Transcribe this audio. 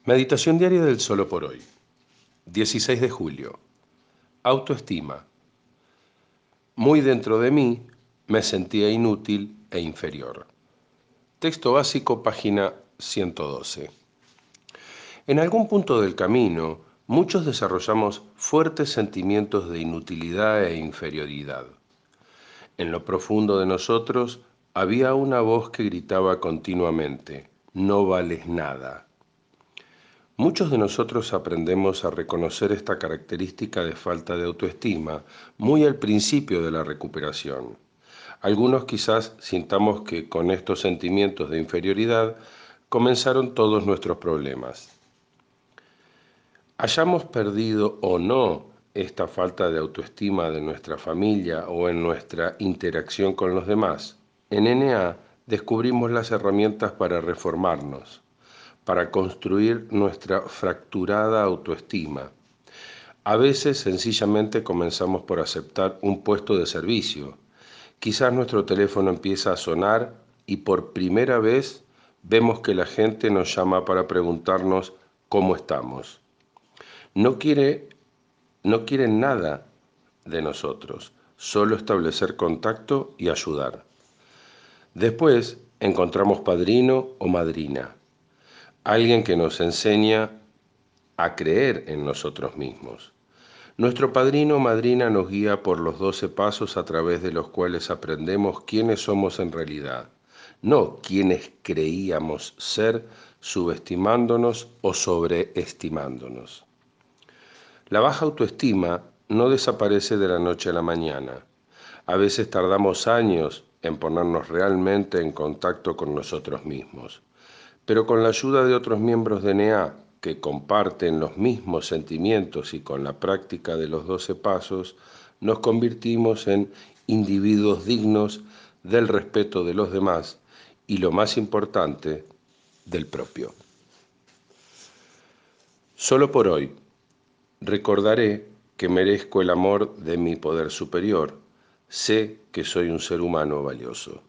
Meditación diaria del Solo por hoy. 16 de julio. Autoestima. Muy dentro de mí me sentía inútil e inferior. Texto básico, página 112. En algún punto del camino, muchos desarrollamos fuertes sentimientos de inutilidad e inferioridad. En lo profundo de nosotros había una voz que gritaba continuamente: no vales nada. Muchos de nosotros aprendemos a reconocer esta característica de falta de autoestima muy al principio de la recuperación. Algunos quizás sintamos que con estos sentimientos de inferioridad comenzaron todos nuestros problemas. Hayamos perdido o no esta falta de autoestima de nuestra familia o en nuestra interacción con los demás, en NA descubrimos las herramientas para reformarnos, para construir nuestra fracturada autoestima. A veces sencillamente comenzamos por aceptar un puesto de servicio. Quizás nuestro teléfono empieza a sonar y por primera vez vemos que la gente nos llama para preguntarnos cómo estamos. No quieren nada de nosotros, solo establecer contacto y ayudar. Después encontramos padrino o madrina, alguien que nos enseña a creer en nosotros mismos. Nuestro padrino o madrina nos guía por los 12 pasos a través de los cuales aprendemos quiénes somos en realidad, no quiénes creíamos ser, subestimándonos o sobreestimándonos. La baja autoestima no desaparece de la noche a la mañana. A veces tardamos años en ponernos realmente en contacto con nosotros mismos. Pero con la ayuda de otros miembros de NEA que comparten los mismos sentimientos y con la práctica de los 12 pasos, nos convertimos en individuos dignos del respeto de los demás y, lo más importante, del propio. Solo por hoy, recordaré que merezco el amor de mi poder superior. Sé que soy un ser humano valioso.